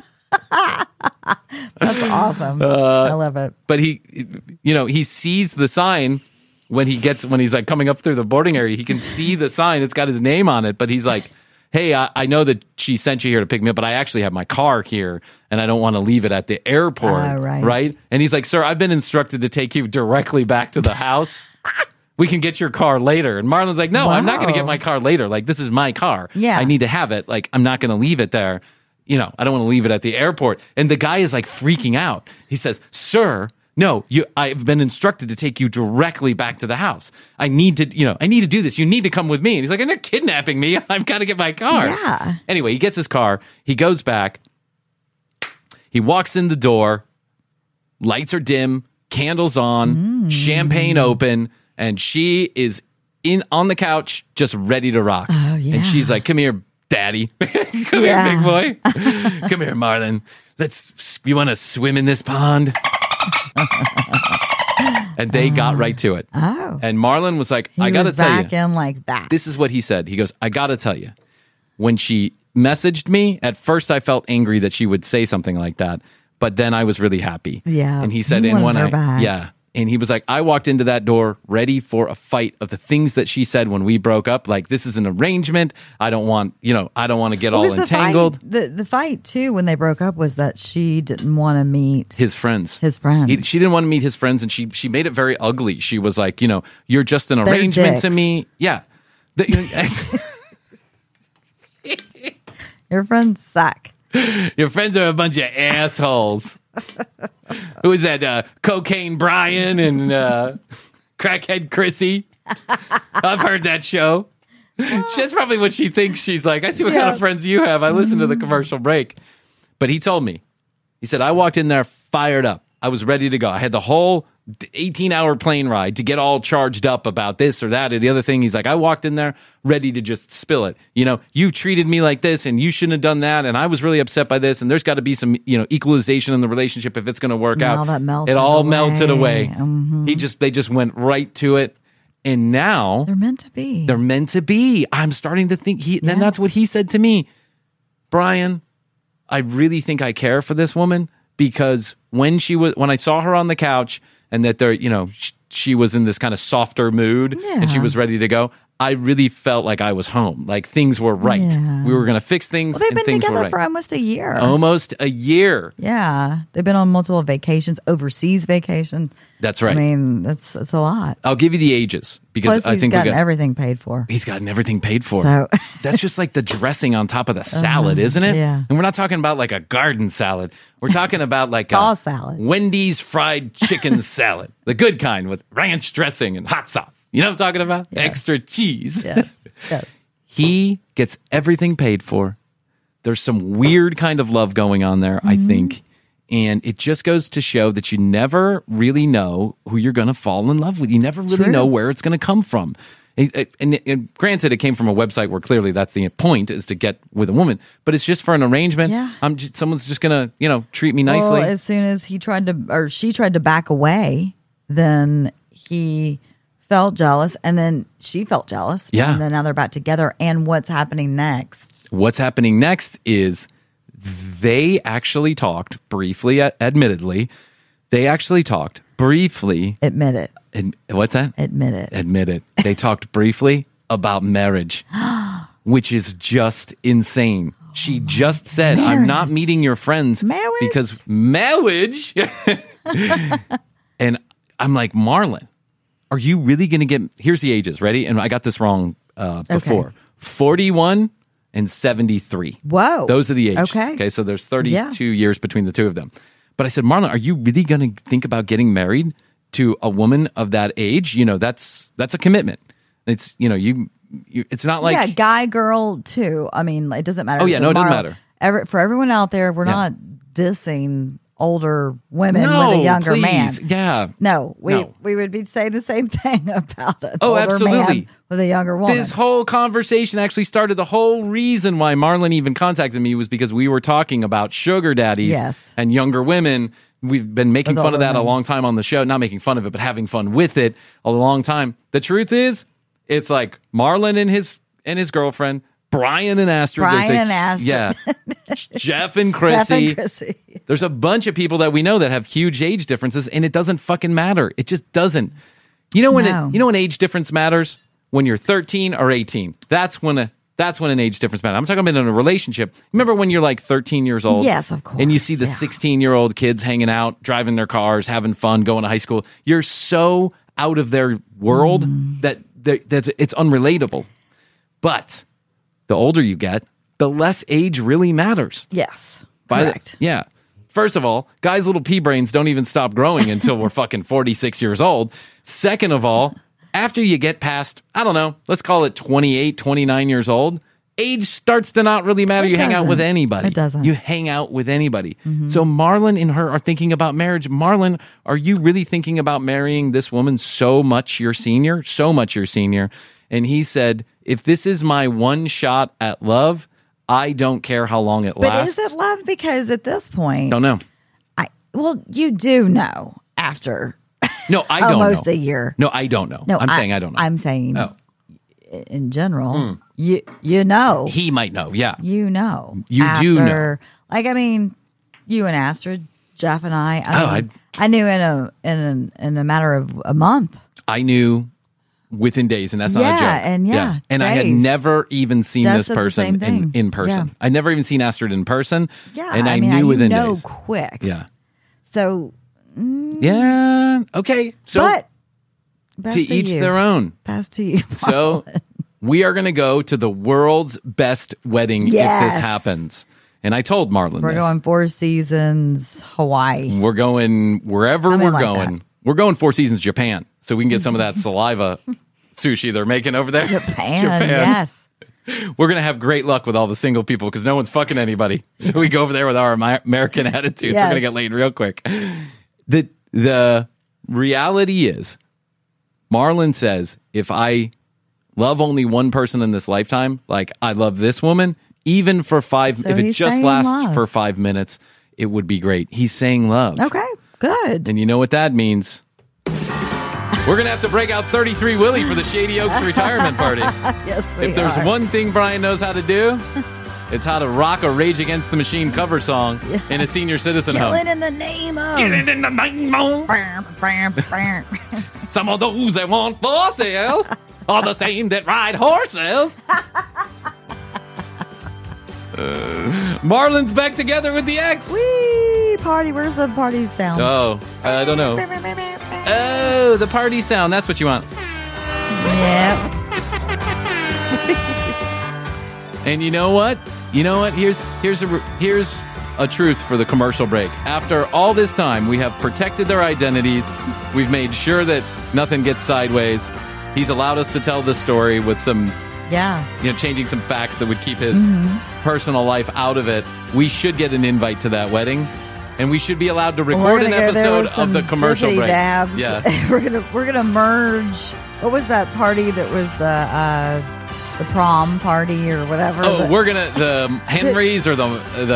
That's awesome. I love it. But he sees the sign when he's like coming up through the boarding area. He can see the sign. It's got his name on it, but he's like, hey, I know that she sent you here to pick me up, but I actually have my car here, and I don't want to leave it at the airport, right? And he's like, sir, I've been instructed to take you directly back to the house. We can get your car later. And Marlon's like, no, I'm not going to get my car later. Like, this is my car. Yeah. I need to have it. Like, I'm not going to leave it there. I don't want to leave it at the airport. And the guy is like freaking out. He says, sir, no, I've been instructed to take you directly back to the house. I need to do this. You need to come with me. And he's like, and they're kidnapping me. I've got to get my car. Yeah. Anyway, he gets his car. He goes back. He walks in the door. Lights are dim. Candles on. Champagne open. And she is on the couch, just ready to rock. Oh, yeah. And she's like, come here, daddy. Come here, big boy. Come here, Marlon. You want to swim in this pond? And they got right to it. Oh. And Marlon was like, I got to tell you. back in like that. This is what he said. He goes, I got to tell you. When she messaged me, at first I felt angry that she would say something like that. But then I was really happy. Yeah. And he said, and he was like, I walked into that door ready for a fight of the things that she said when we broke up. Like, this is an arrangement. I don't want to get all entangled. The fight, too, when they broke up was that she didn't want to meet his friends. She didn't want to meet his friends, and she made it very ugly. She was like, you're just an arrangement to me. Yeah. Your friends suck. Your friends are a bunch of assholes. Who is that? Cocaine Brian and Crackhead Chrissy. I've heard that show. That's probably what she thinks. She's like, I see what kind of friends you have. I listened to the commercial break. But he told me, he said, I walked in there fired up. I was ready to go. I had the whole 18-hour plane ride to get all charged up about this or that or the other thing. He's like, I walked in there ready to just spill it. You treated me like this and you shouldn't have done that. And I was really upset by this. And there's got to be some, equalization in the relationship if it's going to work out. It all melted away. Mm-hmm. They just went right to it. And now they're meant to be. I'm starting to think then that's what he said to me. Brian, I really think I care for this woman because when I saw her on the couch and that she was in this kind of softer mood and she was ready to go, I really felt like I was home. Like things were right. Yeah. We were going to fix things. Well, they've been together right. for almost a year. Yeah. They've been on multiple vacations, overseas vacations. That's right. I mean, that's a lot. I'll give you the ages because Plus, I think he's gotten everything paid for. He's gotten everything paid for. So that's just like the dressing on top of the salad, isn't it? Yeah. And we're not talking about like a garden salad. We're talking about like a salad. Wendy's fried chicken salad, the good kind with ranch dressing and hot sauce. You know what I'm talking about? Yes. Extra cheese. Yes. He gets everything paid for. There's some weird kind of love going on there, I think. And it just goes to show that you never really know who you're going to fall in love with. You never really know where it's going to come from. And granted, it came from a website where clearly that's the point, is to get with a woman. But it's just for an arrangement. Yeah. Someone's just going to, treat me nicely. Well, as soon as she tried to back away, then he felt jealous, and then she felt jealous. Yeah. And then now they're back together. And what's happening next? What's happening next is they actually talked briefly, admittedly. They actually talked briefly. Admit it. What's that? Admit it. Admit it. They talked briefly about marriage, which is just insane. She just said, marriage. I'm not meeting your friends because marriage. And I'm like, Marlon, are you really going to get... Here's the ages. Ready? And I got this wrong before. Okay. 41 and 73. Whoa. Those are the ages. Okay. So there's 32 years between the two of them. But I said, Marlon, are you really going to think about getting married to a woman of that age? That's a commitment. It's, you it's not like yeah, guy, girl, too. I mean, it doesn't matter. Oh, yeah, no, it doesn't matter. For everyone out there, we're not dissing older women with a younger man. Yeah. No, we would be saying the same thing about an older absolutely. Man with a younger woman. This whole conversation actually started. The whole reason why Marlon even contacted me was because we were talking about sugar daddies and younger women. We've been making fun of that a long time on the show. Not making fun of it, but having fun with it a long time. The truth is, it's like Marlon and his girlfriend, Brian and Astrid. Yeah. Jeff and Chrissy. There's a bunch of people that we know that have huge age differences, and it doesn't fucking matter. It just doesn't. You know when age difference matters? When you're 13 or 18. That's when an age difference matters. I'm talking about in a relationship. Remember when you're like 13 years old? Yes, of course. And you see the 16-year-old kids hanging out, driving their cars, having fun, going to high school. You're so out of their world that it's unrelatable. But the older you get, the less age really matters. Yes, correct. First of all, guys' little pea brains don't even stop growing until we're fucking 46 years old. Second of all, after you get past, I don't know, let's call it 28, 29 years old, age starts to not really matter. You hang out with anybody. It doesn't. You hang out with anybody. So Marlon and her are thinking about marriage. Marlon, are you really thinking about marrying this woman so much your senior? So much your senior. And he said, if this is my one shot at love, I don't care how long it lasts. But is it love? Because at this point... Don't know. You do know after... No, I don't know. Almost a year. No, I don't know. No, I'm saying I don't know. I'm saying in general, you know. He might know, yeah. You know. You do know. Like, I mean, you and Astrid, Jeff and I knew in a matter of a month. I knew within days, and that's not a joke. And And I had never even seen this person in person. Yeah. I'd never even seen Astrid in person. Yeah. And I knew within days. Quick. Yeah. So... yeah. Okay. So but to each their own. Pass to you. So we are going to go to the world's best wedding if this happens. And I told Marlon we're going 4 Seasons, Hawaii. We're going wherever Something we're like going. that. We're going 4 Seasons, Japan, so we can get some of that saliva sushi they're making over there. Japan. Yes. We're going to have great luck with all the single people because no one's fucking anybody. So we go over there with our American attitudes. We're going to get laid real quick. The reality is, Marlon says, if I love only one person in this lifetime, like I love this woman, even for if it just lasts for 5 minutes, it would be great. He's saying love. Okay, good. And you know what that means? We're going to have to break out 33 Willie for the Shady Oaks retirement party. Yes, we If there's one thing Brian knows how to do, it's how to rock a Rage Against the Machine cover song in a senior citizen home. Killing in the name of. Killing in the name of. Some of those that want for sale are the same that ride horses. Marlon's back together with the ex. Whee! Party. Where's the party sound? Oh, I don't know. Oh, the party sound. That's what you want. Yep. And you know what? Here's a truth for the commercial break. After all this time, we have protected their identities. We've made sure that nothing gets sideways. He's allowed us to tell this story with some, changing some facts that would keep his personal life out of it. We should get an invite to that wedding, and we should be allowed to record an episode of the commercial break. Dabs. Yeah, we're gonna merge. What was that party that was the prom party or whatever? Oh, we're gonna the Henrys or the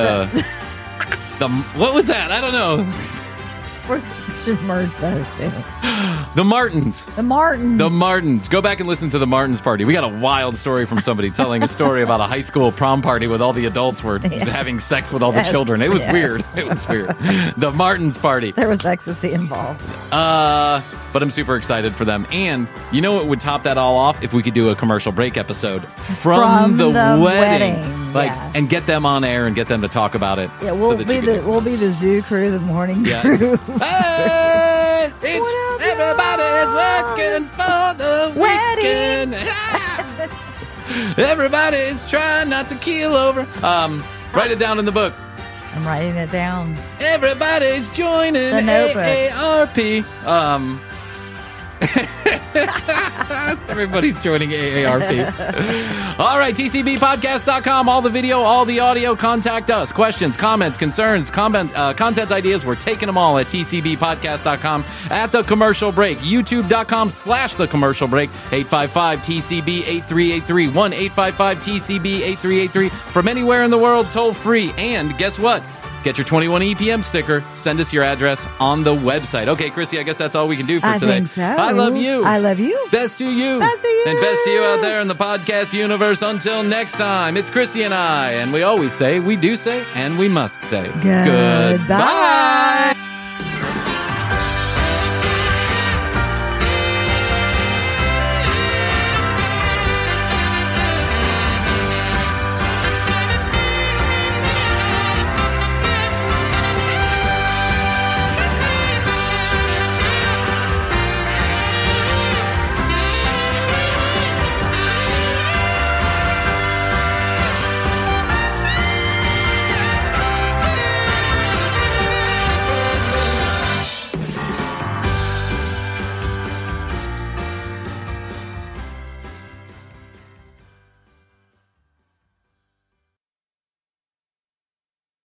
what was that? I don't know. We should merge those two. The Martins. The Martins. Go back and listen to the Martins party. We got a wild story from somebody telling a story about a high school prom party with all the adults were having sex with all the children. It was weird. It was weird. The Martins party. There was ecstasy involved. But I'm super excited for them. And you know what would top that all off? If we could do a commercial break episode from the wedding. And get them on air and get them to talk about it. Yeah, we'll be the zoo crew, the morning crew. Hey, everybody's working for the wedding. Everybody's trying not to keel over. Write it down in the book. I'm writing it down. Everybody's joining AARP. Everybody's joining AARP. All right, tcbpodcast.com. All the video, all the audio. Contact us. Questions, comments, concerns, content ideas. We're taking them all at tcbpodcast.com. At The Commercial Break. YouTube.com/The Commercial Break. 855-TCB-8383. 1-855-TCB-8383. From anywhere in the world, toll free. And guess what? Get your 21 EPM sticker. Send us your address on the website. Okay, Chrissy, I guess that's all we can do for today. I think so. I love you. I love you. Best to you. Best to you. And best to you out there in the podcast universe. Until next time, it's Chrissy and I. And we always say, we do say, and we must say. Goodbye.